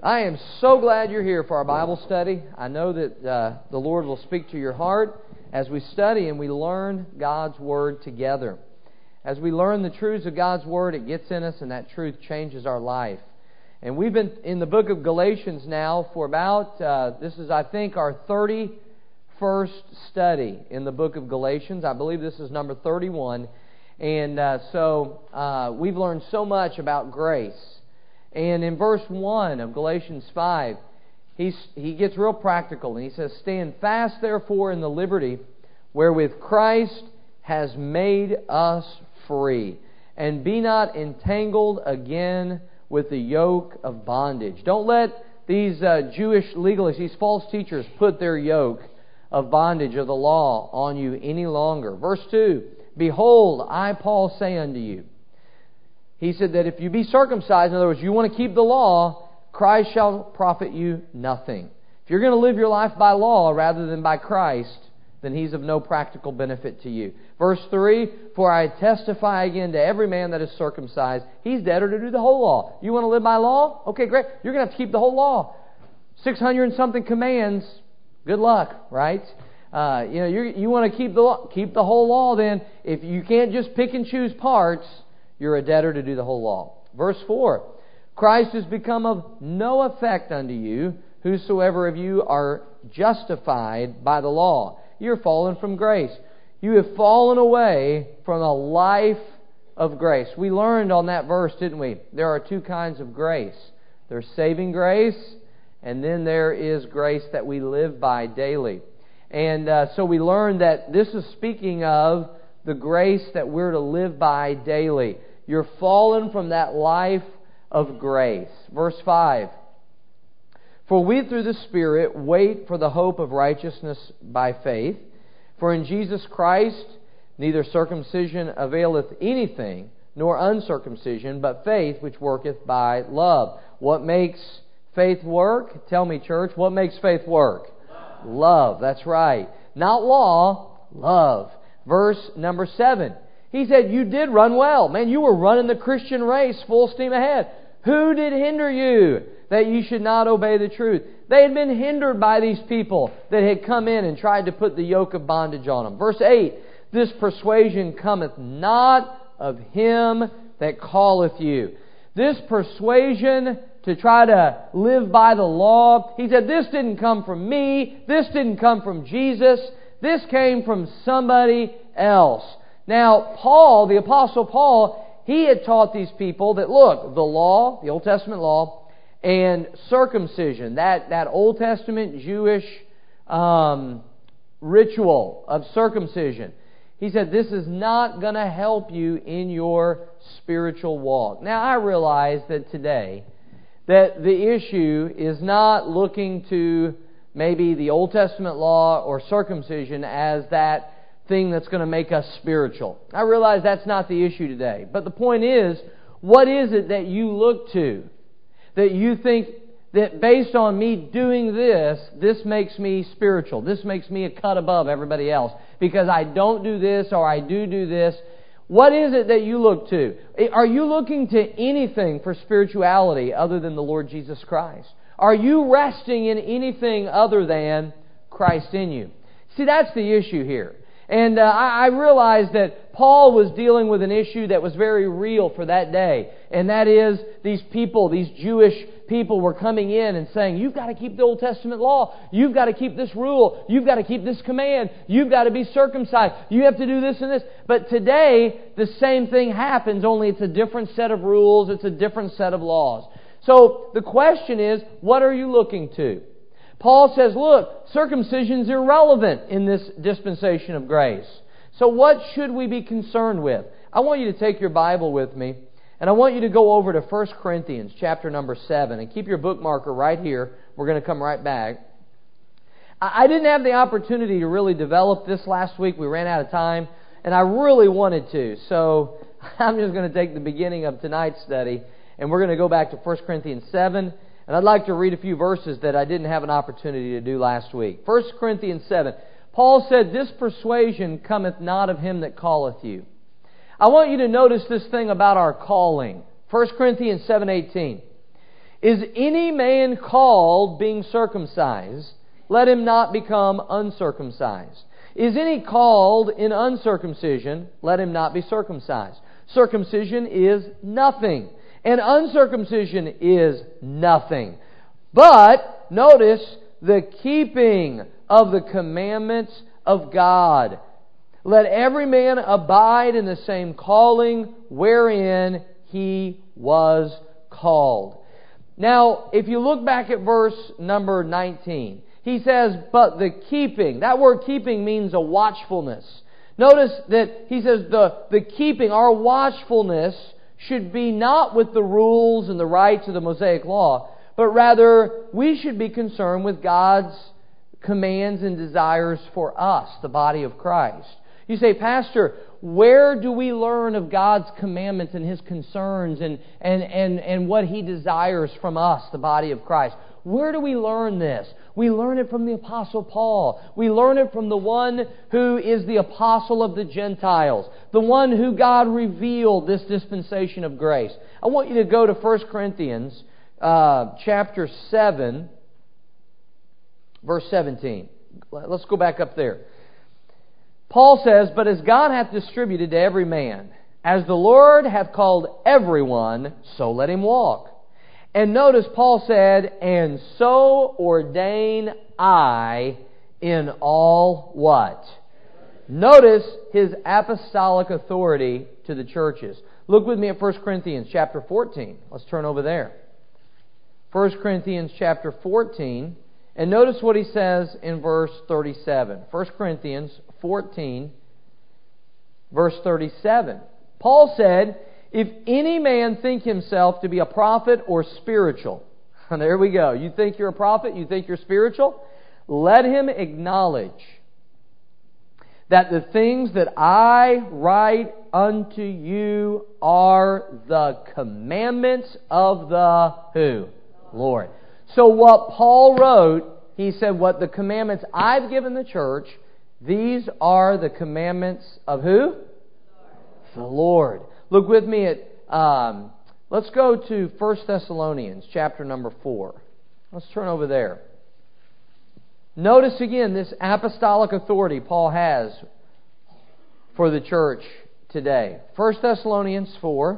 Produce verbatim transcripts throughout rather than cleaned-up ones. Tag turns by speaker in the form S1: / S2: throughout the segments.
S1: I am so glad you're here for our Bible study. I know that uh, the Lord will speak to your heart as we study and we learn God's Word together. As we learn the truths of God's Word, it gets in us and that truth changes our life. And we've been in the book of Galatians now for about, uh, this is I think our thirty-first study in the book of Galatians. I believe this is number thirty-one. And uh, so uh, we've learned so much about grace. And in verse one of Galatians five, he's, he gets real practical. And he says, "Stand fast, therefore, in the liberty wherewith Christ has made us free. And be not entangled again with the yoke of bondage." Don't let these uh, Jewish legalists, these false teachers, put their yoke of bondage of the law on you any longer. Verse two, "Behold, I, Paul, say unto you." He said that if you be circumcised, in other words, you want to keep the law, Christ shall profit you nothing. If you're going to live your life by law rather than by Christ, then He's of no practical benefit to you. Verse three, "For I testify again to every man that is circumcised, he's debtor to do the whole law." You want to live by law? Okay, great. You're going to have to keep the whole law. six hundred and something commands. Good luck, right? Uh, you know, you you want to keep the law, keep the whole law. Then, if you can't just pick and choose parts, you're a debtor to do the whole law. Verse four, "Christ is become of no effect unto you, whosoever of you are justified by the law. You're fallen from grace. You have fallen away from a life of grace." We learned on that verse, didn't we? There are two kinds of grace. There's saving grace, and then there is grace that we live by daily. And uh, so we learned that this is speaking of the grace that we're to live by daily. You're fallen from that life of grace. Verse five, "For we through the Spirit wait for the hope of righteousness by faith. For in Jesus Christ neither circumcision availeth anything, nor uncircumcision, but faith which worketh by love." What makes faith work? Tell me, church, what makes faith work? Love. Love, that's right. Not law, love. Verse number seven. He said, "You did run well." Man, you were running the Christian race full steam ahead. "Who did hinder you that you should not obey the truth?" They had been hindered by these people that had come in and tried to put the yoke of bondage on them. Verse eight, "This persuasion cometh not of him that calleth you." This persuasion to try to live by the law, he said, this didn't come from me. This didn't come from Jesus. This came from somebody else. Now, Paul, the Apostle Paul, he had taught these people that, look, the law, the Old Testament law, and circumcision, that, that Old Testament Jewish um, ritual of circumcision, he said, this is not going to help you in your spiritual walk. Now, I realize that today, that the issue is not looking to maybe the Old Testament law or circumcision as that thing that's going to make us spiritual. I realize that's not the issue today. But the point is, what is it that you look to? That you think that based on me doing this, this makes me spiritual. This makes me a cut above everybody else. Because I don't do this or I do do this. What is it that you look to? Are you looking to anything for spirituality other than the Lord Jesus Christ? Are you resting in anything other than Christ in you? See, that's the issue here. And uh, I, I realize that Paul was dealing with an issue that was very real for that day. And that is, these people, these Jewish people were coming in and saying, you've got to keep the Old Testament law. You've got to keep this rule. You've got to keep this command. You've got to be circumcised. You have to do this and this. But today, the same thing happens, only it's a different set of rules. It's a different set of laws. So the question is, what are you looking to? Paul says, look, circumcision is irrelevant in this dispensation of grace. So what should we be concerned with? I want you to take your Bible with me, and I want you to go over to First Corinthians chapter number seven, and keep your bookmarker right here. We're going to come right back. I didn't have the opportunity to really develop this last week. We ran out of time, and I really wanted to. So I'm just going to take the beginning of tonight's study, and we're going to go back to First Corinthians seven. And I'd like to read a few verses that I didn't have an opportunity to do last week. First Corinthians seven. Paul said, "This persuasion cometh not of him that calleth you." I want you to notice this thing about our calling. First Corinthians seven eighteen. Is any man called being circumcised? Let him not become uncircumcised. Is any called in uncircumcision? Let him not be circumcised. Circumcision is nothing, and uncircumcision is nothing. But, notice, the keeping of the commandments of God. Let every man abide in the same calling wherein he was called. Now, if you look back at verse number nineteen, he says, but the keeping. That word keeping means a watchfulness. Notice that he says the, the keeping, our watchfulness, should be not with the rules and the rites of the Mosaic Law, but rather we should be concerned with God's commands and desires for us, the body of Christ. You say, Pastor, where do we learn of God's commandments and His concerns and, and, and, and what He desires from us, the body of Christ? Where do we learn this? We learn it from the Apostle Paul. We learn it from the one who is the Apostle of the Gentiles, the one who God revealed this dispensation of grace. I want you to go to First Corinthians uh, chapter seven, verse seventeen. Let's go back up there. Paul says, but as God hath distributed to every man, as the Lord hath called everyone, so let him walk. And notice Paul said, and so ordain I in all what? Notice his apostolic authority to the churches. Look with me at First Corinthians chapter fourteen. Let's turn over there. First Corinthians chapter fourteen. And notice what he says in verse thirty-seven. First Corinthians fourteen, verse thirty-seven. Paul said, if any man think himself to be a prophet or spiritual, and there we go. You think you're a prophet? You think you're spiritual? Let him acknowledge that the things that I write unto you are the commandments of the who? Lord. So what Paul wrote, he said, what the commandments I've given the church, these are the commandments of who? The Lord. Look with me at, um, let's go to First Thessalonians chapter number four. Let's turn over there. Notice again this apostolic authority Paul has for the church today. First Thessalonians four,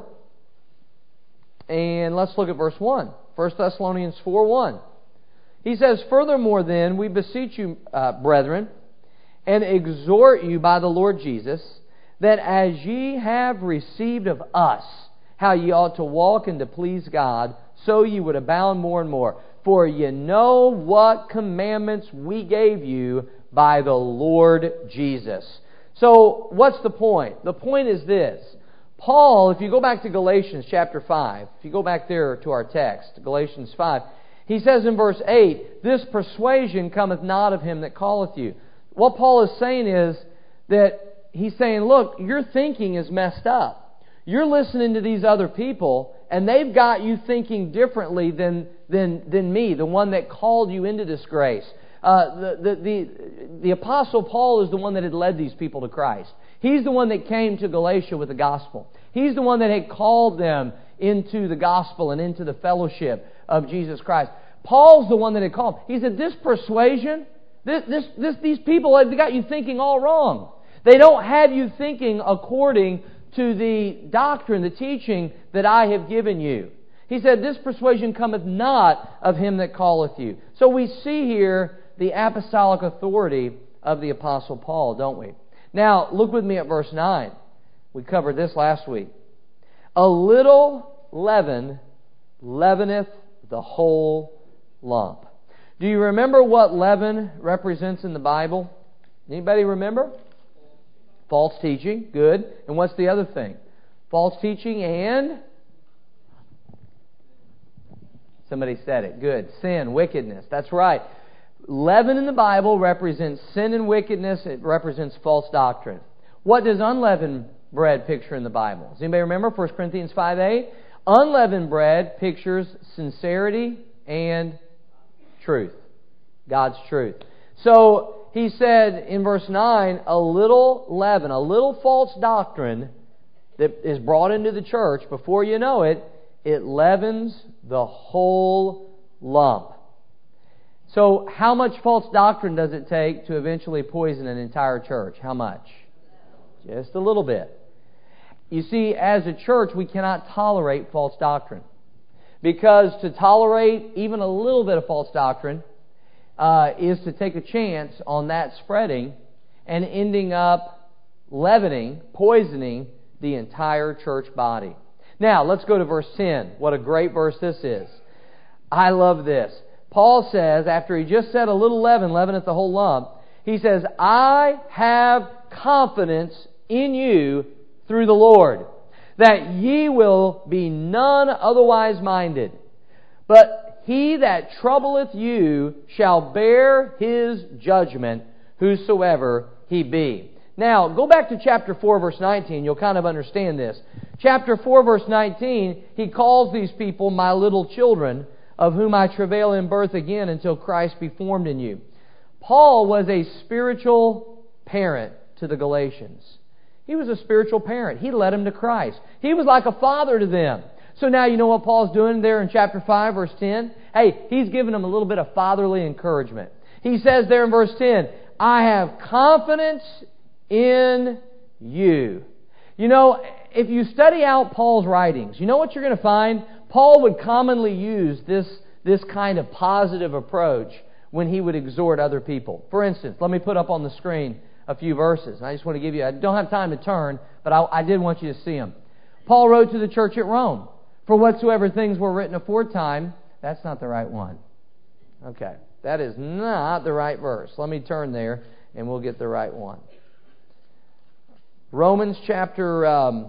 S1: and let's look at verse one. First Thessalonians four one. He says, furthermore then, we beseech you, uh, brethren, and exhort you by the Lord Jesus, that as ye have received of us how ye ought to walk and to please God, so ye would abound more and more. For ye know what commandments we gave you by the Lord Jesus. So, what's the point? The point is this. Paul, if you go back to Galatians chapter five, if you go back there to our text, Galatians five, he says in verse eight, this persuasion cometh not of him that calleth you. What Paul is saying is that he's saying, look, your thinking is messed up. You're listening to these other people, and they've got you thinking differently than than than me, the one that called you into this grace. Uh, the, the, the, the Apostle Paul is the one that had led these people to Christ. He's the one that came to Galatia with the gospel. He's the one that had called them into the gospel and into the fellowship of Jesus Christ. Paul's the one that had called them. He said, this persuasion, this, this, this, these people have got you thinking all wrong. They don't have you thinking according to the doctrine, the teaching that I have given you. He said, this persuasion cometh not of him that calleth you. So we see here the apostolic authority of the Apostle Paul, don't we? Now, look with me at verse nine. We covered this last week. A little leaven leaveneth the whole lump. Do you remember what leaven represents in the Bible? Anybody remember? False teaching. Good. And what's the other thing? False teaching and... Somebody said it. Good. Sin, wickedness. That's right. Leaven in the Bible represents sin and wickedness. It represents false doctrine. What does unleavened bread picture in the Bible? Does anybody remember First Corinthians five eight? Unleavened bread pictures sincerity and truth. God's truth. So he said in verse nine, a little leaven, a little false doctrine that is brought into the church, before you know it, it leavens the whole lump. So how much false doctrine does it take to eventually poison an entire church? How much? Just a little bit. You see, as a church, we cannot tolerate false doctrine. Because to tolerate even a little bit of false doctrine uh, is to take a chance on that spreading and ending up leavening, poisoning the entire church body. Now, let's go to verse ten. What a great verse this is. I love this. Paul says, after he just said a little leaven, leaveneth the whole lump, he says, I have confidence in you through the Lord, that ye will be none otherwise minded. But he that troubleth you shall bear his judgment, whosoever he be. Now, go back to chapter four, verse nineteen. You'll kind of understand this. Chapter four, verse nineteen, he calls these people my little children, of whom I travail in birth again until Christ be formed in you. Paul was a spiritual parent to the Galatians. He was a spiritual parent. He led them to Christ. He was like a father to them. So now you know what Paul's doing there in chapter five, verse ten? Hey, he's giving them a little bit of fatherly encouragement. He says there in verse ten, I have confidence in you. You know, if you study out Paul's writings, you know what you're going to find? Paul would commonly use this, this kind of positive approach when he would exhort other people. For instance, let me put up on the screen a few verses. I just want to give you, I don't have time to turn, but I, I did want you to see them. Paul wrote to the church at Rome, for whatsoever things were written aforetime, that's not the right one. Okay, that is not the right verse. Let me turn there and we'll get the right one. Romans chapter um,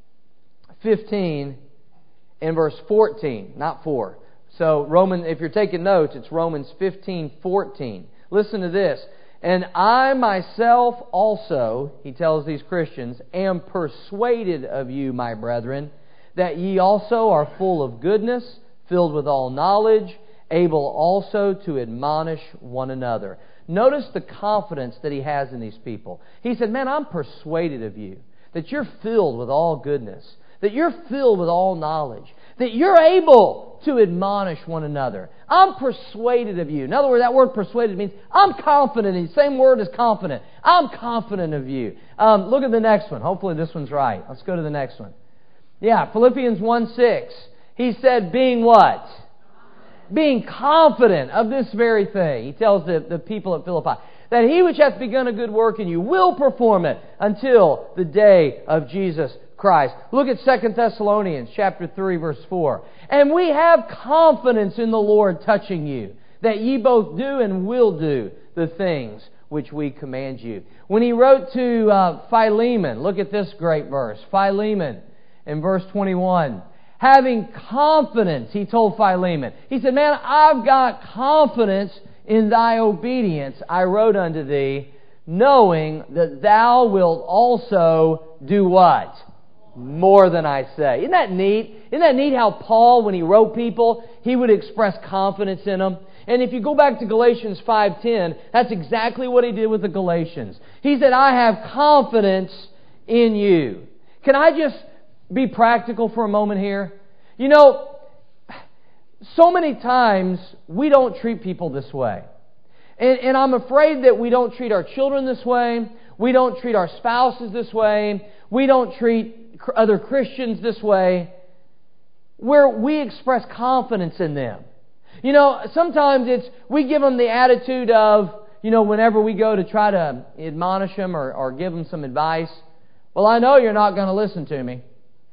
S1: fifteen and verse fourteen, not four. So Roman, if you're taking notes, it's Romans fifteen fourteen. Listen to this. And I myself also, he tells these Christians, am persuaded of you, my brethren, that ye also are full of goodness, filled with all knowledge, able also to admonish one another. Notice the confidence that he has in these people. He said, man, I'm persuaded of you, that you're filled with all goodness, that you're filled with all knowledge, that you're able to admonish one another. I'm persuaded of you. In other words, that word persuaded means I'm confident. The same word as confident. I'm confident of you. Um, look at the next one. Hopefully this one's right. Let's go to the next one. Yeah, Philippians one six. He said, being what? Being confident of this very thing. He tells the, the people at Philippi, that he which hath begun a good work in you will perform it until the day of Jesus Christ. Look at Second Thessalonians chapter three, verse four. And we have confidence in the Lord touching you, that ye both do and will do the things which we command you. When he wrote to uh, Philemon, look at this great verse. Philemon in verse twenty-one. Having confidence, he told Philemon. He said, man, I've got confidence in thy obedience. I wrote unto thee, knowing that thou wilt also do what? More than I say. Isn't that neat? Isn't that neat how Paul, when he wrote people, he would express confidence in them? And if you go back to Galatians five ten, that's exactly what he did with the Galatians. He said, I have confidence in you. Can I just be practical for a moment here? You know, so many times we don't treat people this way. And, and I'm afraid that we don't treat our children this way. We don't treat our spouses this way. We don't treat other Christians this way, where we express confidence in them. You know, sometimes it's, we give them the attitude of, you know, whenever we go to try to admonish them or, or give them some advice, well, I know you're not going to listen to me,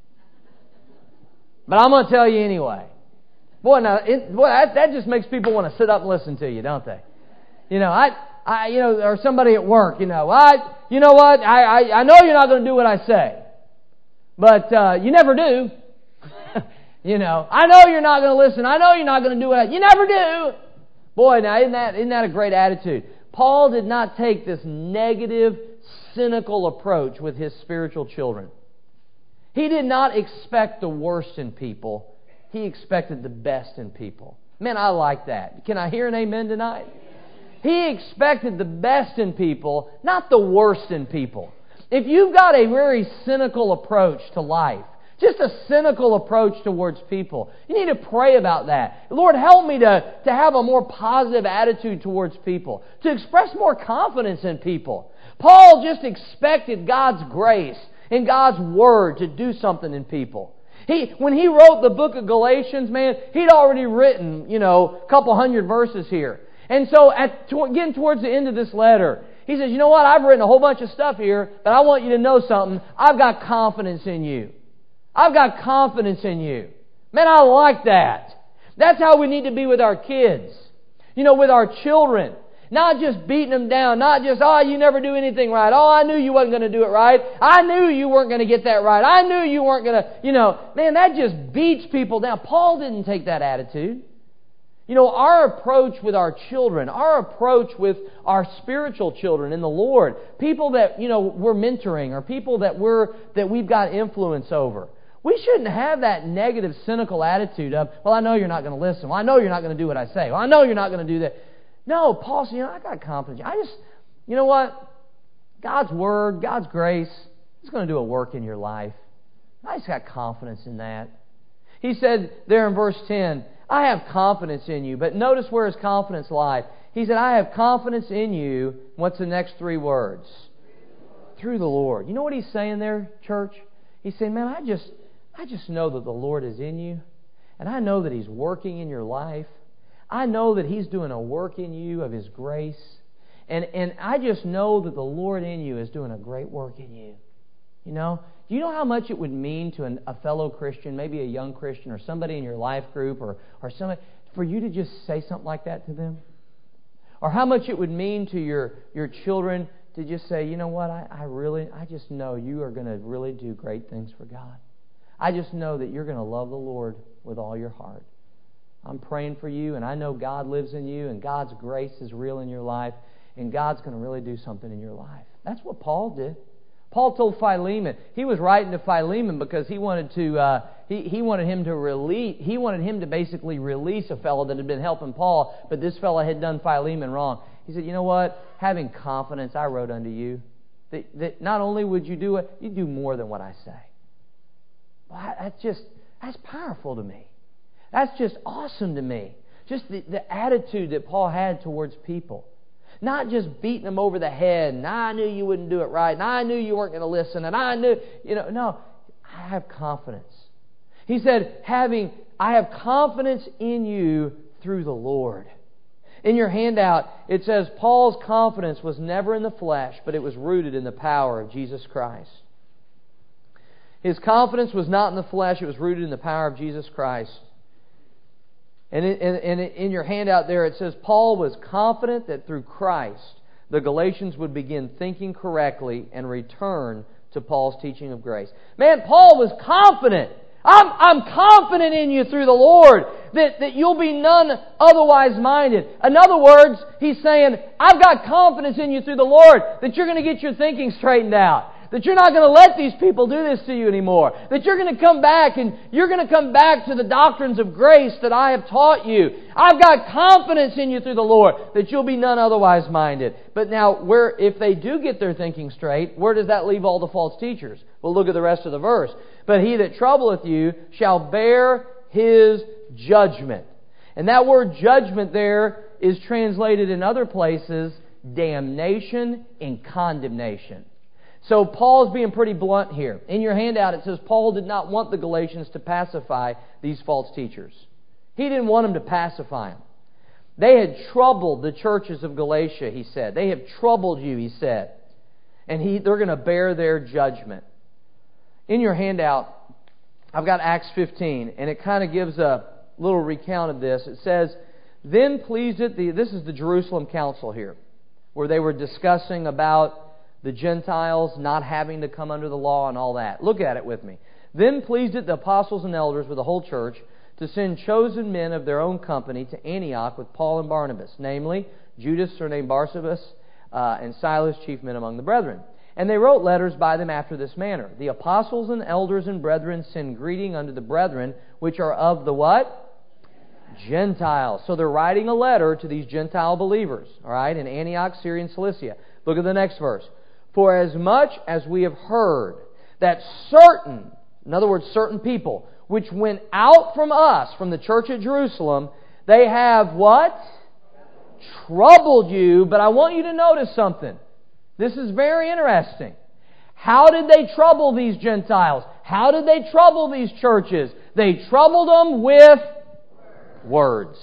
S1: but I'm going to tell you anyway. Boy, now, it, boy, that, that just makes people want to sit up and listen to you, don't they? You know, I, I, you know, or somebody at work, you know, I, you know what, I, I, I know you're not going to do what I say, but uh, you never do. You know, I know you're not going to listen. I know you're not going to do what I, you never do. Boy, now isn't that isn't that a great attitude? Paul did not take this negative, cynical approach with his spiritual children. He did not expect the worst in people. He expected the best in people. Man, I like that. Can I hear an amen tonight? He expected the best in people, not the worst in people. If you've got a very cynical approach to life, Just a cynical approach towards people. You need to pray about that. Lord, help me to, to have a more positive attitude towards people, to express more confidence in people. Paul just expected God's grace and God's Word to do something in people. He, when he wrote the book of Galatians, man, he'd already written, you know, a couple hundred verses here. And so, at, getting towards the end of this letter, he says, you know what, I've written a whole bunch of stuff here, but I want you to know something. I've got confidence in you. I've got confidence in you. Man, I like that. That's how we need to be with our kids. You know, with our children. Not just beating them down. Not just, oh, you never do anything right. Oh, I knew you wasn't going to do it right. I knew you weren't going to get that right. I knew you weren't going to, you know. Man, that just beats people down. Paul didn't take that attitude. You know, our approach with our children, our approach with our spiritual children in the Lord, people that, you know, we're mentoring or people that we're that we've got influence over. We shouldn't have that negative, cynical attitude of, well, I know you're not going to listen. Well, I know you're not going to do what I say. Well, I know you're not going to do that. No, Paul said, you know, I got confidence. I just, you know what? God's Word, God's grace is going to do a work in your life. I just got confidence in that. He said there in verse ten, I have confidence in you. But notice where his confidence lies. He said, I have confidence in you. What's the next three words? Through the Lord. You know what he's saying there, church? He's saying, man, I just, I just know that the Lord is in you. And I know that He's working in your life. I know that He's doing a work in you of His grace. And, and I just know that the Lord in you is doing a great work in you. You know? Do you know how much it would mean to an, a fellow Christian, maybe a young Christian or somebody in your life group or, or somebody, for you to just say something like that to them? Or how much it would mean to your, your children to just say, you know what, I, I really, I just know you are going to really do great things for God. I just know that you're going to love the Lord with all your heart. I'm praying for you, and I know God lives in you, and God's grace is real in your life, and God's going to really do something in your life. That's what Paul did. Paul told Philemon, he was writing to Philemon because he wanted to, uh, he, he wanted him to release, he wanted him to basically release a fellow that had been helping Paul, but this fellow had done Philemon wrong. He said, you know what? Having confidence, I wrote unto you that, that not only would you do it, you do more than what I say. Well, that's just, that's powerful to me. That's just awesome to me. Just the, the attitude that Paul had towards people. Not just beating them over the head, and I knew you wouldn't do it right, and I knew you weren't going to listen, and I knew, you know, no, I have confidence. He said, having, I have confidence in you through the Lord. In your handout, it says, Paul's confidence was never in the flesh, but it was rooted in the power of Jesus Christ. His confidence was not in the flesh, it was rooted in the power of Jesus Christ. And in, in, in your handout there it says, Paul was confident that through Christ the Galatians would begin thinking correctly and return to Paul's teaching of grace. Man, Paul was confident. I'm, I'm confident in you through the Lord that, that you'll be none otherwise minded. In other words, he's saying, I've got confidence in you through the Lord that you're going to get your thinking straightened out. That you're not going to let these people do this to you anymore. That you're going to come back and you're going to come back to the doctrines of grace that I have taught you. I've got confidence in you through the Lord that you'll be none otherwise minded. But now, where if they do get their thinking straight, where does that leave all the false teachers? Well, look at the rest of the verse. But he that troubleth you shall bear his judgment. And that word judgment there is translated in other places damnation and condemnation. So Paul's being pretty blunt here. In your handout it says Paul did not want the Galatians to pacify these false teachers. He didn't want them to pacify them. They had troubled the churches of Galatia, he said. They have troubled you, he said. And he, they're going to bear their judgment. In your handout, I've got Acts fifteen, and it kind of gives a little recount of this. It says, Then pleased it, the, this is the Jerusalem Council here, where they were discussing about the Gentiles not having to come under the law and all that. Look at it with me. Then pleased it the apostles and elders with the whole church to send chosen men of their own company to Antioch with Paul and Barnabas, namely Judas surnamed Barsabas, uh, and Silas, chief men among the brethren. And they wrote letters by them after this manner. The apostles and elders and brethren send greeting unto the brethren which are of the what? Gentiles. So they're writing a letter to these Gentile believers, all right, in Antioch, Syria, and Cilicia. Look at the next verse. For as much as we have heard that certain in other words, certain people, which went out from us, from the church at Jerusalem, they have what? Troubled you. But I want you to notice something. This is very interesting. How did they trouble these Gentiles? How did they trouble these churches? They troubled them with words.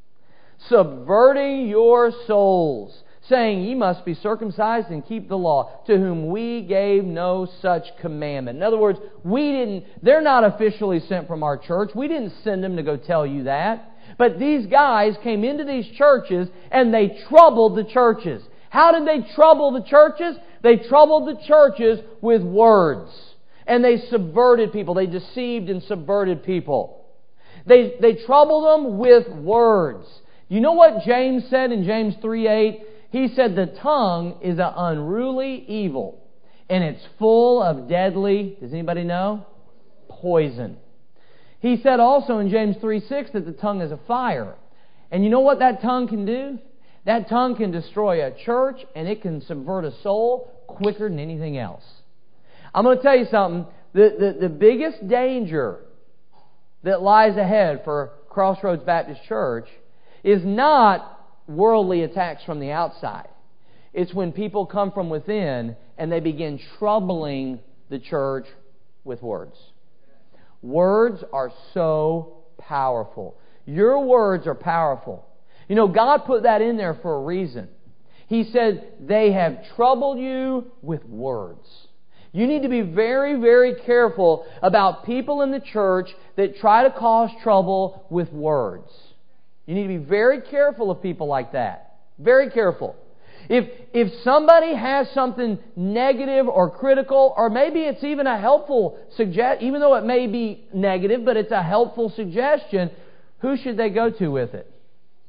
S1: Subverting your souls, saying, ye must be circumcised and keep the law, to whom we gave no such commandment. In other words, we didn't, they're not officially sent from our church. We didn't send them to go tell you that. But these guys came into these churches and they troubled the churches. How did they trouble the churches? They troubled the churches with words. And they subverted people. They deceived and subverted people. They, they troubled them with words. You know what James said in James three eight? He said the tongue is an unruly evil, and it's full of deadly, does anybody know? Poison. He said also in James three six that the tongue is a fire. And you know what that tongue can do? That tongue can destroy a church, and it can subvert a soul quicker than anything else. I'm going to tell you something. The, the, the biggest danger that lies ahead for Crossroads Baptist Church is not worldly attacks from the outside. It's when people come from within and they begin troubling the church with words. Words are so powerful. Your words are powerful. You know, God put that in there for a reason. He said, they have troubled you with words. You need to be very, very careful about people in the church that try to cause trouble with words. You need to be very careful of people like that. Very careful. If if somebody has something negative or critical, or maybe it's even a helpful suggestion, even though it may be negative, but it's a helpful suggestion, who should they go to with it?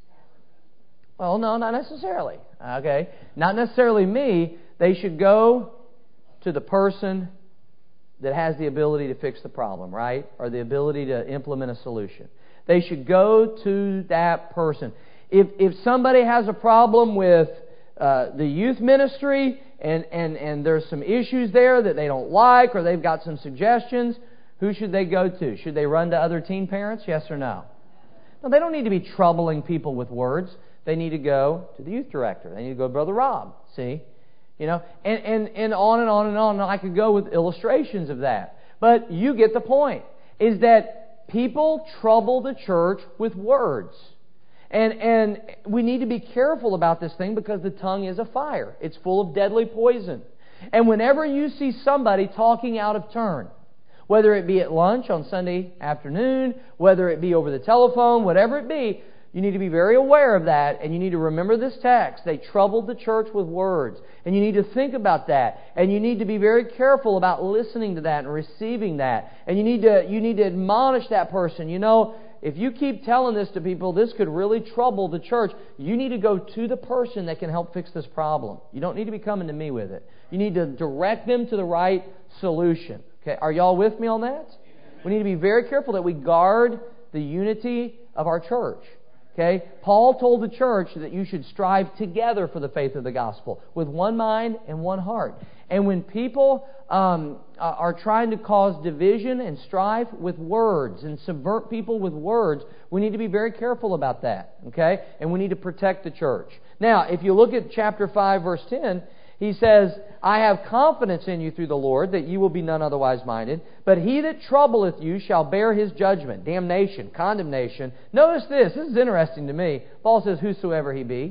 S1: Well, no, not necessarily. Okay? Not necessarily me. They should go to the person that has the ability to fix the problem, right? Or the ability to implement a solution. They should go to that person. If if somebody has a problem with uh, the youth ministry and, and, and there's some issues there that they don't like, or they've got some suggestions, who should they go to? Should they run to other teen parents? Yes or no? No, they don't need to be troubling people with words. They need to go to the youth director. They need to go to Brother Rob. See? You know, and, and, and on and on and on. And I could go with illustrations of that. But you get the point. Is that people trouble the church with words. And and we need to be careful about this thing because the tongue is a fire. It's full of deadly poison. And whenever you see somebody talking out of turn, whether it be at lunch on Sunday afternoon, whether it be over the telephone, whatever it be, you need to be very aware of that, and you need to remember this text. They troubled the church with words. And you need to think about that. And you need to be very careful about listening to that and receiving that. And you need to you need to admonish that person. You know, if you keep telling this to people, this could really trouble the church. You need to go to the person that can help fix this problem. You don't need to be coming to me with it. You need to direct them to the right solution. Okay, are y'all with me on that? We need to be very careful that we guard the unity of our church. Okay? Paul told the church that you should strive together for the faith of the gospel with one mind and one heart. And when people um, are trying to cause division and strife with words and subvert people with words, we need to be very careful about that. Okay? And we need to protect the church. Now, if you look at chapter five, verse ten, he says, I have confidence in you through the Lord that you will be none otherwise minded. But he that troubleth you shall bear his judgment, damnation, condemnation. Notice this. This is interesting to me. Paul says, whosoever he be.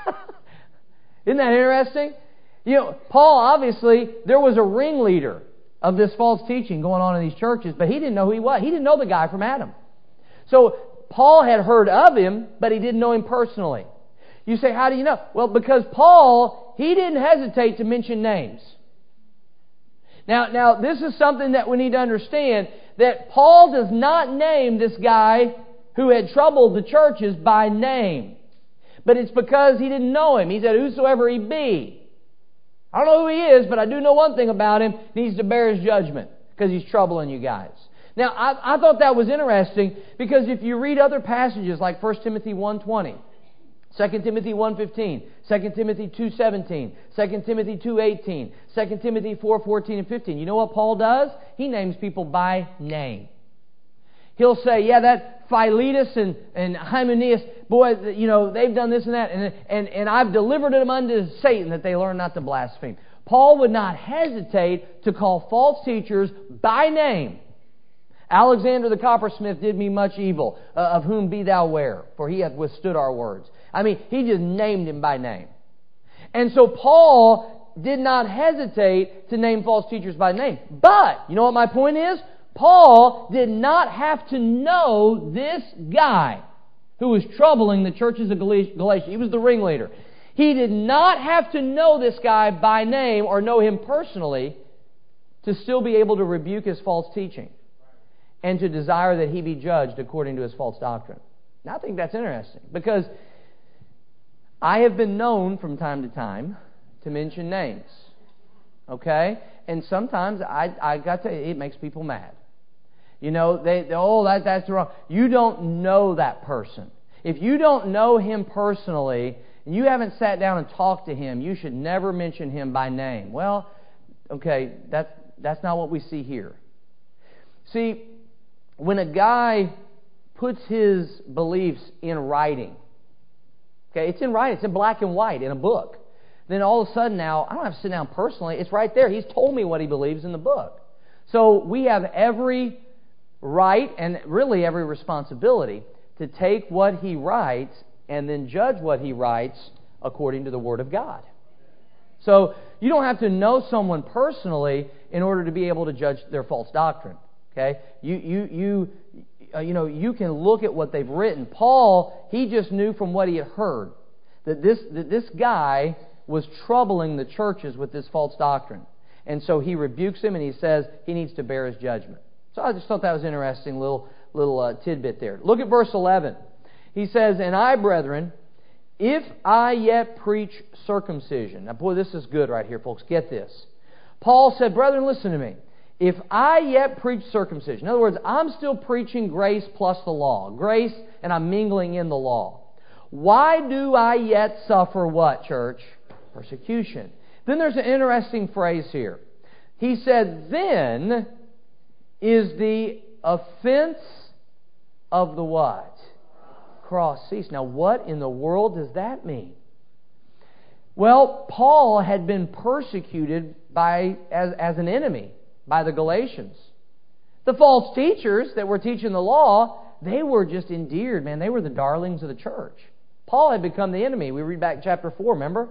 S1: Isn't that interesting? You know, Paul, obviously, there was a ringleader of this false teaching going on in these churches, but he didn't know who he was. He didn't know the guy from Adam. So Paul had heard of him, but he didn't know him personally. You say, how do you know? Well, because Paul, he didn't hesitate to mention names. Now, now this is something that we need to understand, that Paul does not name this guy who had troubled the churches by name. But it's because he didn't know him. He said, whosoever he be. I don't know who he is, but I do know one thing about him. He needs to bear his judgment because he's troubling you guys. Now, I, I thought that was interesting because if you read other passages like First Timothy one twenty, Second Timothy one fifteen, Second Timothy two seventeen, Second Timothy two eighteen, Second Timothy four fourteen and fifteen. You know what Paul does? He names people by name. He'll say, yeah, that Philetus and, and Hymenaeus, boy, you know, they've done this and that, and, and, and I've delivered them unto Satan that they learn not to blaspheme. Paul would not hesitate to call false teachers by name. Alexander the coppersmith did me much evil, uh, of whom be thou ware, for he hath withstood our words. I mean, he just named him by name. And so Paul did not hesitate to name false teachers by name. But, you know what my point is? Paul did not have to know this guy who was troubling the churches of Galatia. He was the ringleader. He did not have to know this guy by name or know him personally to still be able to rebuke his false teaching and to desire that he be judged according to his false doctrine. Now, I think that's interesting because I have been known from time to time to mention names. Okay? And sometimes I, I got to, it makes people mad. You know, they, they oh, that, that's wrong. You don't know that person. If you don't know him personally, and you haven't sat down and talked to him, you should never mention him by name. Well, okay, that's, that's not what we see here. See, when a guy puts his beliefs in writing, okay, it's in writing, it's in black and white in a book, then all of a sudden now, I don't have to sit down personally, it's right there. He's told me what he believes in the book. So we have every right and really every responsibility to take what he writes and then judge what he writes according to the Word of God. So you don't have to know someone personally in order to be able to judge their false doctrine. Okay, you you you uh, you know you can look at what they've written. Paul, he just knew from what he had heard that this that this guy was troubling the churches with this false doctrine, and so he rebukes him and he says he needs to bear his judgment. So I just thought that was an interesting little little uh, tidbit there. Look at verse eleven. He says, "And I, brethren, if I yet preach circumcision." Now, boy, this is good right here, folks. Get this. Paul said, "Brethren, listen to me. If I yet preach circumcision," in other words, I'm still preaching grace plus the law. Grace, and I'm mingling in the law. "Why do I yet suffer" what, church? Persecution. Then there's an interesting phrase here. He said, "Then is the offense of the" what? Cross ceased. Now, what in the world does that mean? Well, Paul had been persecuted by as, as an enemy by the Galatians. The false teachers that were teaching the law, they were just endeared, man. They were the darlings of the church. Paul had become the enemy. We read back chapter four, remember?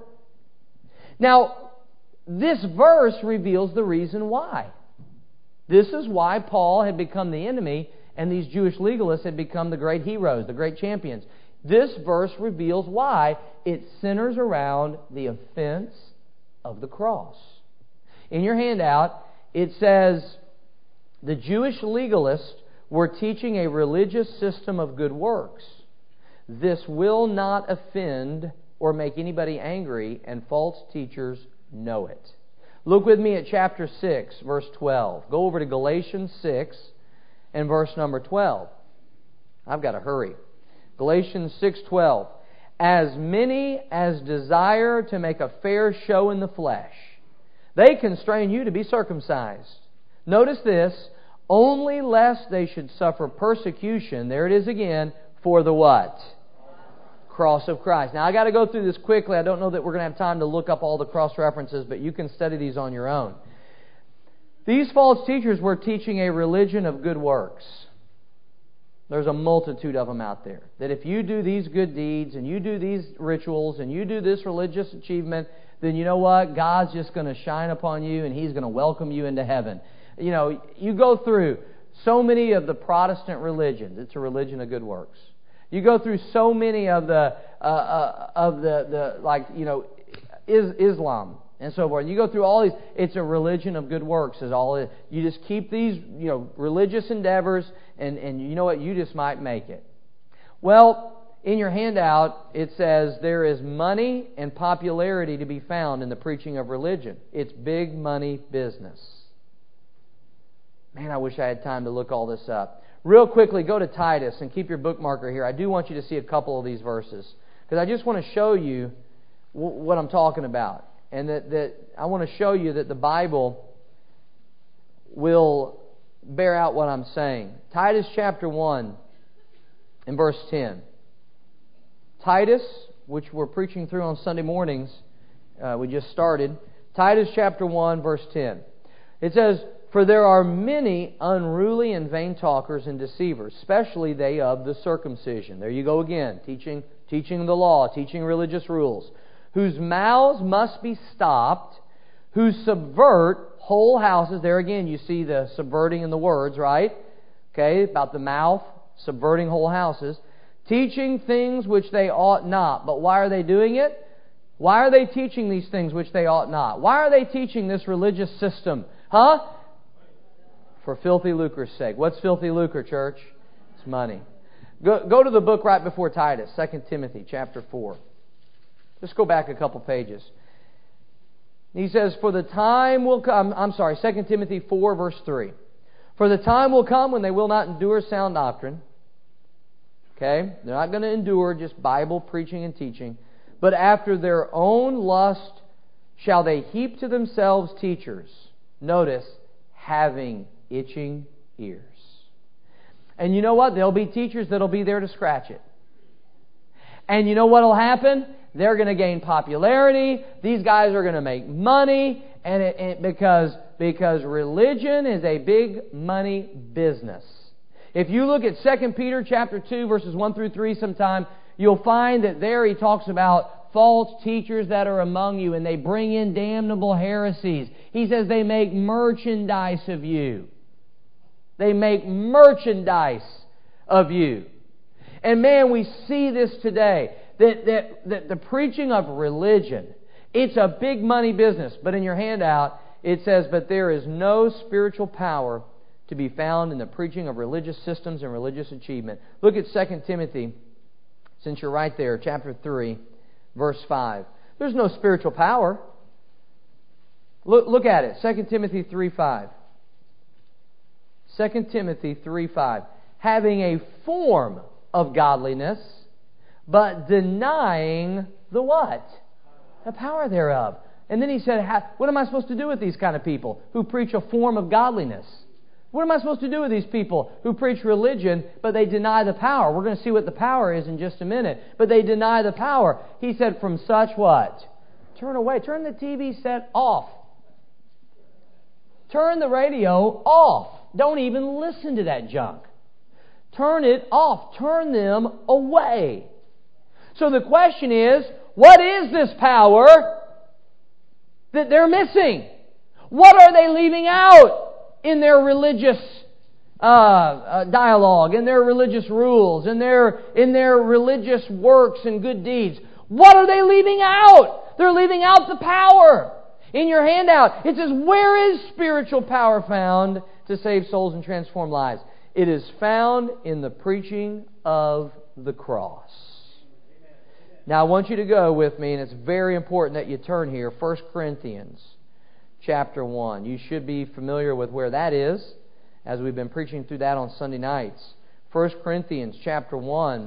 S1: Now, this verse reveals the reason why. This is why Paul had become the enemy and these Jewish legalists had become the great heroes, the great champions. This verse reveals why. It centers around the offense of the cross. In your handout, it says, the Jewish legalists were teaching a religious system of good works. This will not offend or make anybody angry, and false teachers know it. Look with me at chapter six, verse twelve. Go over to Galatians six and verse number twelve. I've got to hurry. Galatians six twelve. "As many as desire to make a fair show in the flesh, they constrain you to be circumcised." Notice this, "only lest they should suffer persecution," there it is again, "for the" what? Cross of Christ. Now, I got to go through this quickly. I don't know that we're going to have time to look up all the cross references, but you can study these on your own. These false teachers were teaching a religion of good works. There's a multitude of them out there. That if you do these good deeds, and you do these rituals, and you do this religious achievement, then you know what? God's just going to shine upon you, and He's going to welcome you into heaven. You know, you go through so many of the Protestant religions. It's a religion of good works. You go through so many of the uh, uh, of the, the like you know is, Islam and so forth. You go through all these. It's a religion of good works. Is all it. You just keep these you know religious endeavors, and and you know what? You just might make it. Well, in your handout it says there is money and popularity to be found in the preaching of religion. It's big money business. Man, I wish I had time to look all this up. Real quickly, go to Titus and keep your bookmarker here. I do want you to see a couple of these verses because I just want to show you w- what I'm talking about. And that, that I want to show you that the Bible will bear out what I'm saying. Titus chapter one and verse ten. Titus, which we're preaching through on Sunday mornings, uh, we just started. Titus chapter one, verse ten. It says, "For there are many unruly and vain talkers and deceivers, especially they of the circumcision." There you go again, teaching, teaching the law, teaching religious rules. "Whose mouths must be stopped, who subvert whole houses." There again, you see the subverting in the words, right? Okay, about the mouth, subverting whole houses. "Teaching things which they ought not." But why are they doing it? Why are they teaching these things which they ought not? Why are they teaching this religious system? Huh? For filthy lucre's sake. What's filthy lucre, church? It's money. Go, go to the book right before Titus, Second Timothy chapter four. Just go back a couple pages. He says, "For the time will come," I'm sorry, Second Timothy four, verse three. "For the time will come when they will not endure sound doctrine." Okay? They're not going to endure just Bible preaching and teaching. "But after their own lust shall they heap to themselves teachers." Notice, having itching ears. And you know what? There'll be teachers that'll be there to scratch it. And you know what will happen? They're going to gain popularity. These guys are going to make money. And it, it, because, because religion is a big money business. If you look at Second Peter chapter two, verses one through three sometime, you'll find that there he talks about false teachers that are among you, and they bring in damnable heresies. He says they make merchandise of you. They make merchandise of you. And man, we see this today. That, that, that the preaching of religion, it's a big money business. But in your handout, it says, "But there is no spiritual power to be found in the preaching of religious systems and religious achievement." Look at Second Timothy, since you're right there, chapter three, verse five. There's no spiritual power. Look, look at it, Second Timothy three five. Second Timothy three five. "Having a form of godliness, but denying the what? The power thereof." And then he said, what am I supposed to do with these kind of people who preach a form of godliness? What am I supposed to do with these people who preach religion, but they deny the power? We're going to see what the power is in just a minute. But they deny the power. He said, "From such what? Turn away." Turn the T V set off. Turn the radio off. Don't even listen to that junk. Turn it off. Turn them away. So the question is, what is this power that they're missing? What are they leaving out in their religious uh, uh, dialogue, in their religious rules, in their, in their religious works and good deeds? What are they leaving out? They're leaving out the power. In your handout, it says, where is spiritual power found to save souls and transform lives? It is found in the preaching of the cross. Now I want you to go with me, and it's very important that you turn here, First Corinthians chapter one. You should be familiar with where that is, as we've been preaching through that on Sunday nights. First Corinthians chapter one,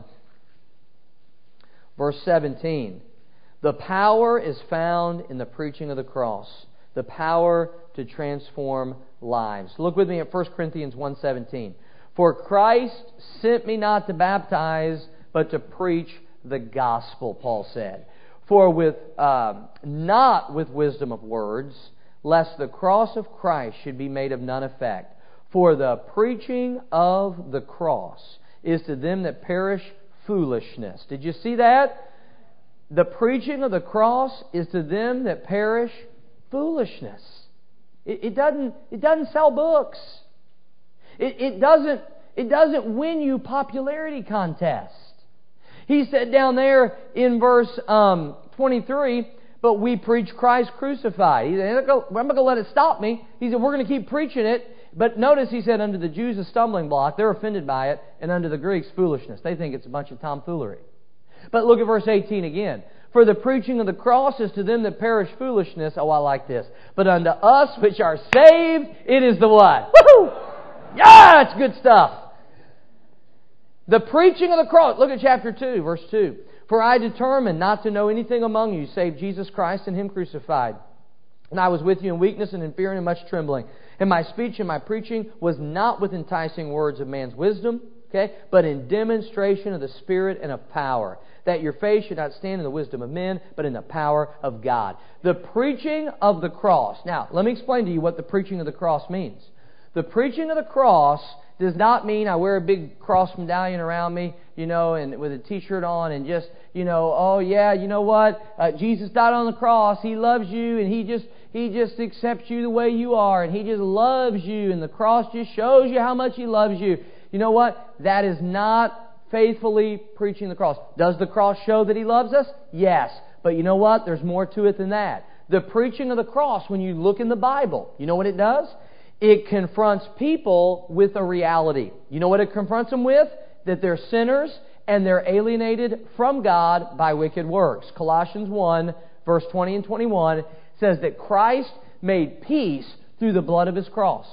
S1: verse seventeen. "The power is found in the preaching of the cross." The power to transform lives. Look with me at First Corinthians one seventeen. "For Christ sent me not to baptize, but to preach the gospel," Paul said. "For with uh, not with wisdom of words, lest the cross of Christ should be made of none effect. For the preaching of the cross is to them that perish foolishness." Did you see that? The preaching of the cross is to them that perish foolishness. It, it doesn't. It doesn't sell books. It, it doesn't. It doesn't win you popularity contests. He said down there in verse um, twenty-three, "But we preach Christ crucified." He said, "I'm not going to let it stop me." He said, "We're going to keep preaching it." But notice he said, "Unto the Jews a stumbling block." They're offended by it. "And unto the Greeks foolishness." They think it's a bunch of tomfoolery. But look at verse eighteen again. "For the preaching of the cross is to them that perish foolishness." Oh, I like this. "But unto us which are saved, it is the what? Woohoo! Yeah, it's good stuff. The preaching of the cross." Look at chapter two, verse two. For I determined not to know anything among you save Jesus Christ and Him crucified. And I was with you in weakness and in fear and in much trembling. And my speech and my preaching was not with enticing words of man's wisdom, okay, but in demonstration of the Spirit and of power, that your faith should not stand in the wisdom of men, but in the power of God. The preaching of the cross. Now, let me explain to you what the preaching of the cross means. The preaching of the cross does not mean I wear a big cross medallion around me, you know, and with a T-shirt on and just, you know, oh yeah, you know what? Uh, Jesus died on the cross. He loves you, and He just He just accepts you the way you are, and He just loves you, and the cross just shows you how much He loves you. You know what? That is not faithfully preaching the cross. Does the cross show that He loves us? Yes. But you know what? There's more to it than that. The preaching of the cross, when you look in the Bible, you know what it does? It confronts people with a reality. You know what it confronts them with? That they're sinners and they're alienated from God by wicked works. Colossians one, verse twenty and twenty-one says that Christ made peace through the blood of His cross.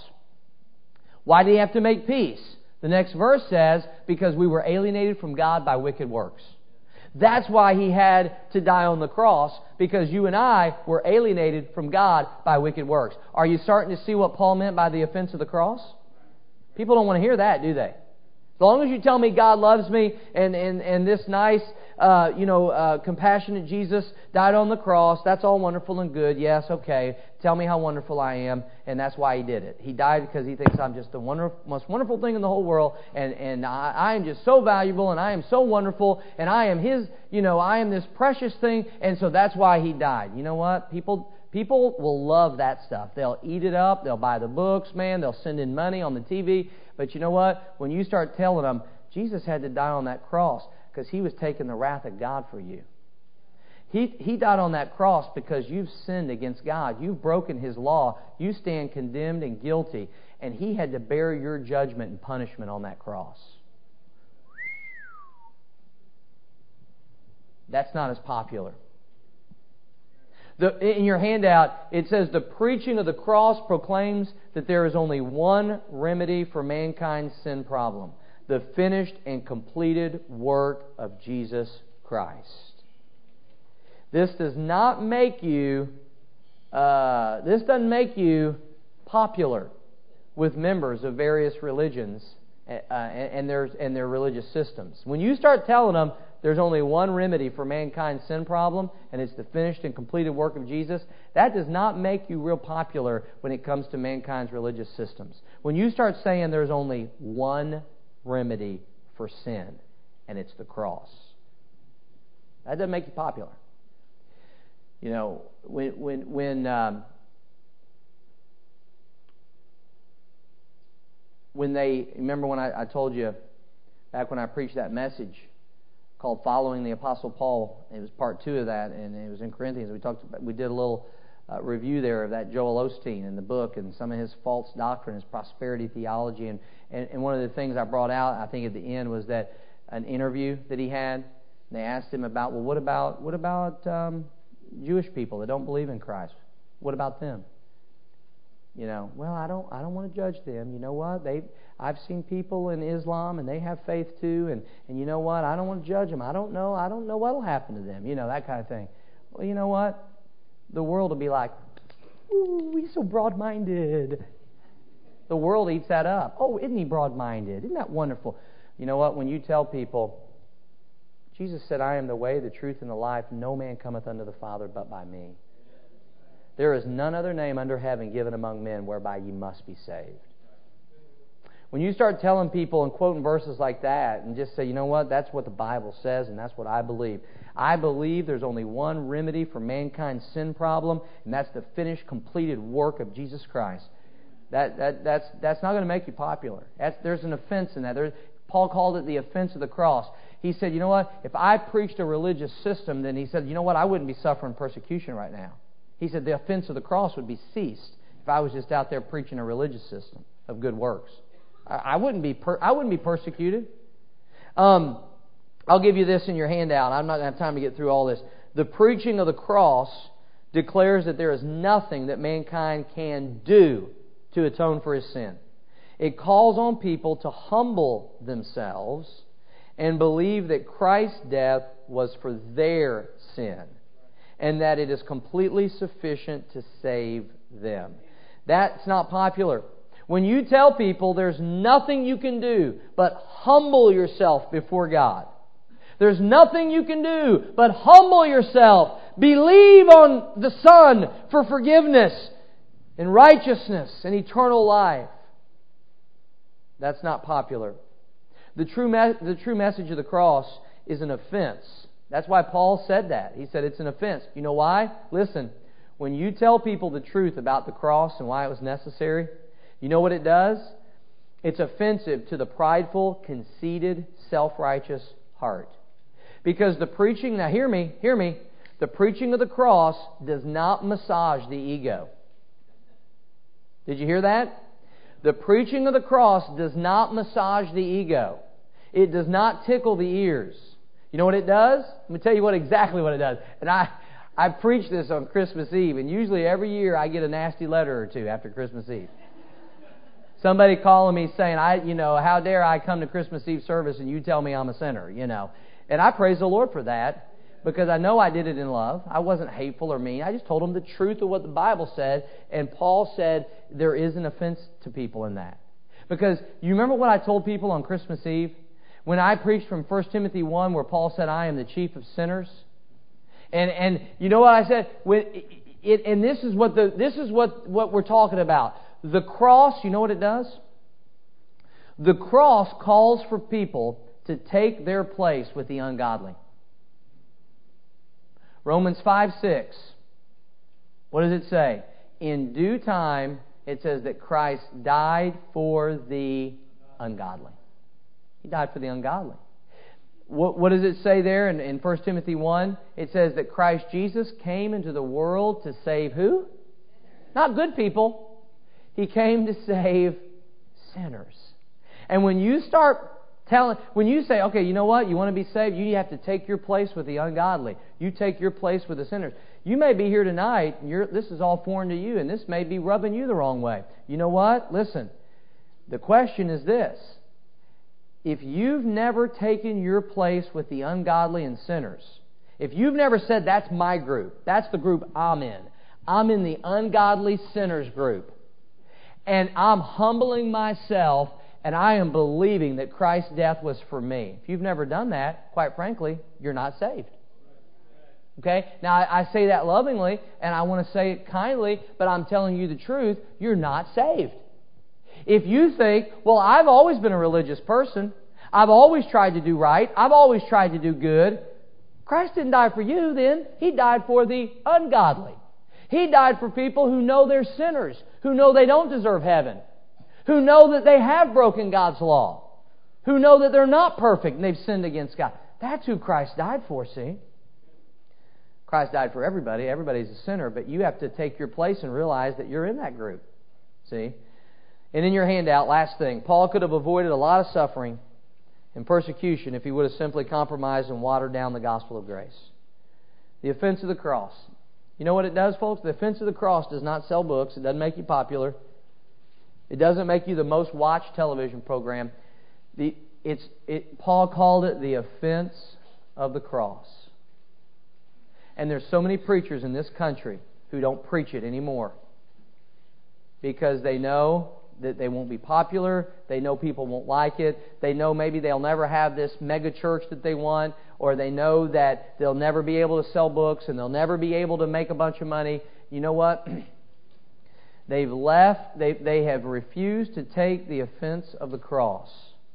S1: Why did He have to make peace? The next verse says, because we were alienated from God by wicked works. That's why He had to die on the cross, because you and I were alienated from God by wicked works. Are you starting to see what Paul meant by the offense of the cross? People don't want to hear that, do they? As long as you tell me God loves me and, and, and this nice, uh, you know, uh, compassionate Jesus died on the cross, that's all wonderful and good. Yes, okay. Tell me how wonderful I am, and that's why He did it. He died because He thinks I'm just the wonderful, most wonderful thing in the whole world, and, and I, I am just so valuable, and I am so wonderful, and I am His, you know, I am this precious thing, and so that's why He died. You know what? People people will love that stuff. They'll eat it up. They'll buy the books, man. They'll send in money on the T V. But you know what? When you start telling them, Jesus had to die on that cross because He was taking the wrath of God for you. He, he died on that cross because you've sinned against God. You've broken His law. You stand condemned and guilty. And He had to bear your judgment and punishment on that cross. That's not as popular. The, in your handout, it says, the preaching of the cross proclaims that there is only one remedy for mankind's sin problem: the finished and completed work of Jesus Christ. This does not make you, uh, this doesn't make you popular with members of various religions uh, and, and, their, and their religious systems. When you start telling them there's only one remedy for mankind's sin problem, and it's the finished and completed work of Jesus, that does not make you real popular when it comes to mankind's religious systems. When you start saying there's only one remedy for sin, and it's the cross, that doesn't make you popular. You know, when when when um, when they remember when I, I told you back when I preached that message called "Following the Apostle Paul." It was part two of that, and it was in Corinthians. We talked about, we did a little uh, review there of that Joel Osteen in the book and some of his false doctrine, his prosperity theology, and, and and one of the things I brought out, I think at the end, was that an interview that he had. And they asked him about, well, what about what about um, Jewish people that don't believe in Christ? What about them? You know, well, I don't I don't want to judge them. You know what? They I've seen people in Islam and they have faith too, and, and you know what? I don't want to judge them. I don't know. I don't know what will happen to them. You know, that kind of thing. Well, you know what? The world will be like, ooh, he's so broad-minded. The world eats that up. Oh, isn't he broad-minded? Isn't that wonderful? You know what? When you tell people, Jesus said, I am the way, the truth, and the life. No man cometh unto the Father but by me. There is none other name under heaven given among men whereby ye must be saved. When you start telling people and quoting verses like that and just say, you know what, that's what the Bible says and that's what I believe. I believe there's only one remedy for mankind's sin problem, and that's the finished, completed work of Jesus Christ. That, that that's that's not going to make you popular. That's, there's an offense in that. There, Paul called it the offense of the cross. He said, you know what, if I preached a religious system, then he said, you know what, I wouldn't be suffering persecution right now. He said the offense of the cross would be ceased if I was just out there preaching a religious system of good works. I, I wouldn't be per, I wouldn't be persecuted. Um, I'll give you this in your handout. I'm not going to have time to get through all this. The preaching of the cross declares that there is nothing that mankind can do to atone for his sin. It calls on people to humble themselves and believe that Christ's death was for their sin, and that it is completely sufficient to save them. That's not popular. When you tell people there's nothing you can do but humble yourself before God. There's nothing you can do but humble yourself. Believe on the Son for forgiveness and righteousness and eternal life. That's not popular. The true, me- the true message of the cross is an offense. That's why Paul said that. He said it's an offense. You know why? Listen, when you tell people the truth about the cross and why it was necessary, you know what it does? It's offensive to the prideful, conceited, self-righteous heart. Because the preaching, now hear me, hear me, the preaching of the cross does not massage the ego. Did you hear that? The preaching of the cross does not massage the ego. It does not tickle the ears. You know what it does? Let me tell you what exactly what it does. And I, I preach this on Christmas Eve, and usually every year I get a nasty letter or two after Christmas Eve. Somebody calling me saying, I, you know, how dare I come to Christmas Eve service and you tell me I'm a sinner, you know. And I praise the Lord for that, because I know I did it in love. I wasn't hateful or mean. I just told them the truth of what the Bible said. And Paul said there is an offense to people in that. Because you remember what I told people on Christmas Eve? When I preached from First Timothy one, where Paul said, I am the chief of sinners. And and you know what I said? When it, and this is what the this is what, what we're talking about. The cross, you know what it does? The cross calls for people to take their place with the ungodly. Romans five six. What does it say? In due time, it says that Christ died for the ungodly. He died for the ungodly. What, what does it say there in, in First Timothy one? It says that Christ Jesus came into the world to save who? Not good people. He came to save sinners. And when you start telling, when you say, okay, you know what? You want to be saved? You have to take your place with the ungodly. You take your place with the sinners. You may be here tonight, and you're, this is all foreign to you, and this may be rubbing you the wrong way. You know what? Listen, the question is this. If you've never taken your place with the ungodly and sinners, if you've never said, that's my group, that's the group I'm in, I'm in the ungodly sinners group, and I'm humbling myself, and I am believing that Christ's death was for me. If you've never done that, quite frankly, you're not saved. Okay? Now, I say that lovingly, and I want to say it kindly, but I'm telling you the truth, you're not saved. If you think, well, I've always been a religious person, I've always tried to do right, I've always tried to do good, Christ didn't die for you then. He died for the ungodly. He died for people who know they're sinners, who know they don't deserve heaven, who know that they have broken God's law, who know that they're not perfect and they've sinned against God. That's who Christ died for, see? Christ died for everybody. Everybody's a sinner, but you have to take your place and realize that you're in that group. See? And in your handout, last thing, Paul could have avoided a lot of suffering and persecution if he would have simply compromised and watered down the gospel of grace. The offense of the cross. You know what it does, folks? The offense of the cross does not sell books. It doesn't make you popular. It doesn't make you the most watched television program. The, it's, it, Paul called it the offense of the cross. And there's so many preachers in this country who don't preach it anymore because they know that they won't be popular. They know people won't like it. They know maybe they'll never have this mega church that they want, or they know that they'll never be able to sell books and they'll never be able to make a bunch of money. You know what? They've left, they, they have refused to take the offense of the cross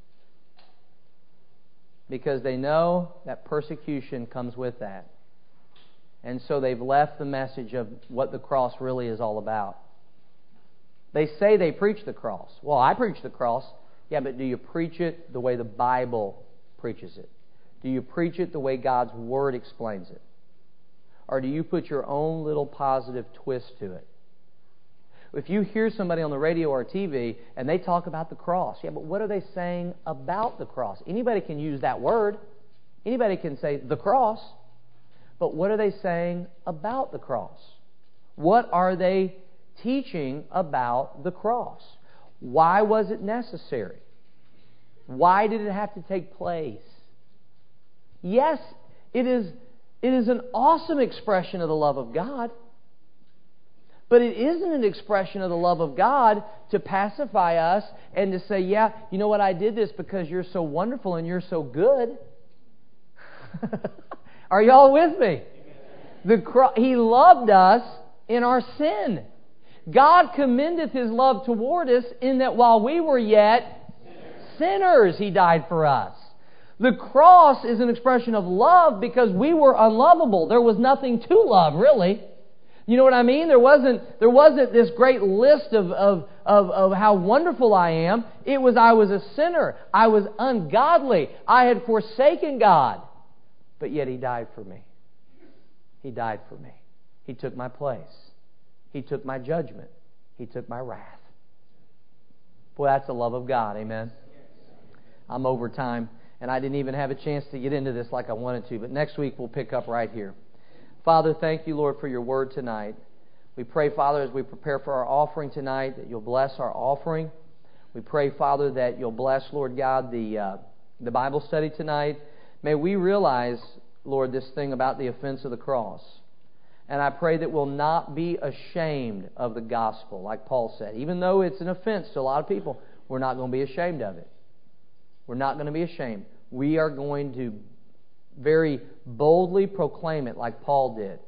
S1: because they know that persecution comes with that. And so they've left the message of what the cross really is all about. They say they preach the cross. Well, I preach the cross. Yeah, but do you preach it the way the Bible preaches it? Do you preach it the way God's Word explains it? Or do you put your own little positive twist to it? If you hear somebody on the radio or T V and they talk about the cross, yeah, but what are they saying about the cross? Anybody can use that word. Anybody can say the cross. But what are they saying about the cross? What are they teaching about the cross? Why was it necessary? Why did it have to take place? Yes, It is, it is an awesome expression of the love of God. But it isn't an expression of the love of God to pacify us and to say, yeah, you know what, I did this because you're so wonderful and you're so good. Are y'all with me? The cro- He loved us in our sin. God commendeth His love toward us in that while we were yet sinners, He died for us. The cross is an expression of love because we were unlovable. There was nothing to love, really. You know what I mean? There wasn't, there wasn't this great list of, of, of, of how wonderful I am. It was I was a sinner. I was ungodly. I had forsaken God. But yet He died for me. He died for me. He took my place. He took my judgment. He took my wrath. Boy, that's the love of God. Amen? I'm over time, and I didn't even have a chance to get into this like I wanted to. But next week we'll pick up right here. Father, thank you, Lord, for your word tonight. We pray, Father, as we prepare for our offering tonight, that you'll bless our offering. We pray, Father, that you'll bless, Lord God, the uh, the Bible study tonight. May we realize, Lord, this thing about the offense of the cross. And I pray that we'll not be ashamed of the gospel, like Paul said. Even though it's an offense to a lot of people, we're not going to be ashamed of it. We're not going to be ashamed. We are going to very boldly proclaim it like Paul did.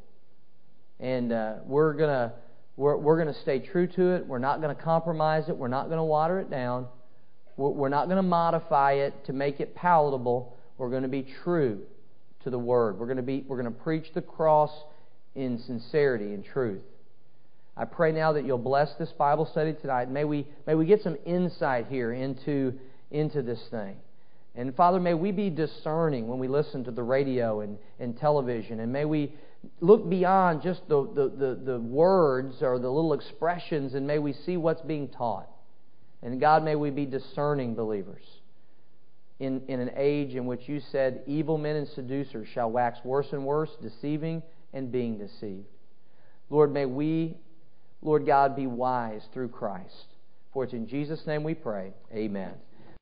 S1: And uh, we're going to we're, we're going to stay true to it. We're not going to compromise it. We're not going to water it down. We're, we're not going to modify it to make it palatable. We're going to be true to the Word. We're going to be we're going to preach the cross in sincerity and truth. I pray now that you'll bless this Bible study tonight. May we may we get some insight here into into this thing. And Father, may we be discerning when we listen to the radio and, and television. And may we look beyond just the, the, the, the words or the little expressions, and may we see what's being taught. And God, may we be discerning believers in, in an age in which you said, evil men and seducers shall wax worse and worse, deceiving and being deceived. Lord, may we, Lord God, be wise through Christ. For it's in Jesus' name we pray. Amen.